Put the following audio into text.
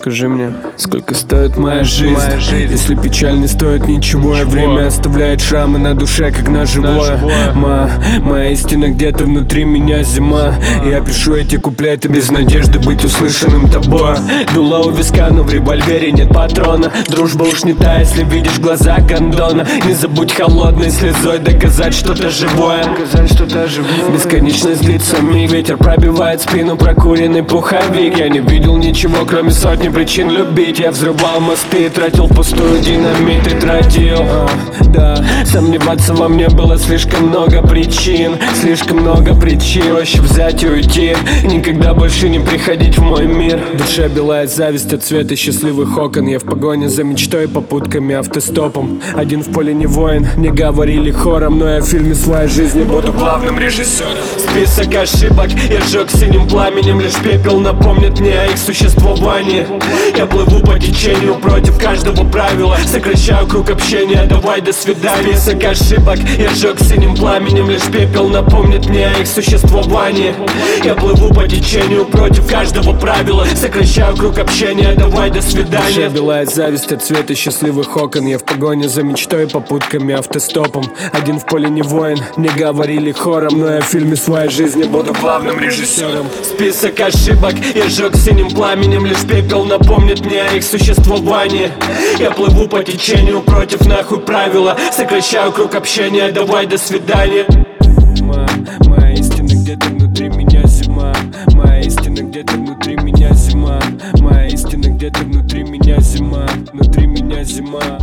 Скажи мне, сколько стоит моя жизнь? Если печаль не стоит ничего, и время оставляет шрамы на душе, как ножевое. Моя истина где-то внутри меня зима. Я пишу эти куплеты без надежды быть услышанным тобой. Дуло у виска, но в револьвере нет патрона. Дружба уж не та, если видишь глаза гондона. Не забудь холодной слезой доказать что-то живое. Бесконечность длится миг, ветер пробивает спину, прокуренный пуховик. Я не видел ничего, кроме сотни причин любить. Я взрывал мосты, тратил впустую динамит и тратил. Да, сомневаться во мне было слишком много причин. Слишком много причин, проще взять и уйти. Никогда больше не приходить в мой мир. В душе белая зависть от цвета счастливых окон. Я в погоне за мечтой, попутками, автостопом. Один в поле не воин, мне говорили хором. Но я в фильме своей жизни буду главным режиссером. Список ошибок я сжег синим пламенем. Лишь пепел напомнит мне о их существовании. Я плыву по течению против каждого правила. Сокращаю круг общения, давай до свидания. Список ошибок я сжег синим пламенем. Лишь пепел напомнит мне о их существовании. Я плыву по течению против каждого правила. Сокращаю круг общения, давай до свидания. Душа белая зависть от цвета счастливых окон. Я в погоне за мечтой, попутками, автостопом. Один в поле не воин, мне говорили хором. Но я в фильме своей жизни буду главным режиссером. Список ошибок я сжег синим пламенем. Лишь пепел напомнит мне о их существовании. Я плыву по течению против нахуй правила. Сокращаю круг общения, давай до свидания. Моя истина где-то внутри меня зима. Моя истина где-то внутри меня зима. Моя истина где-то внутри меня зима. Внутри меня зима.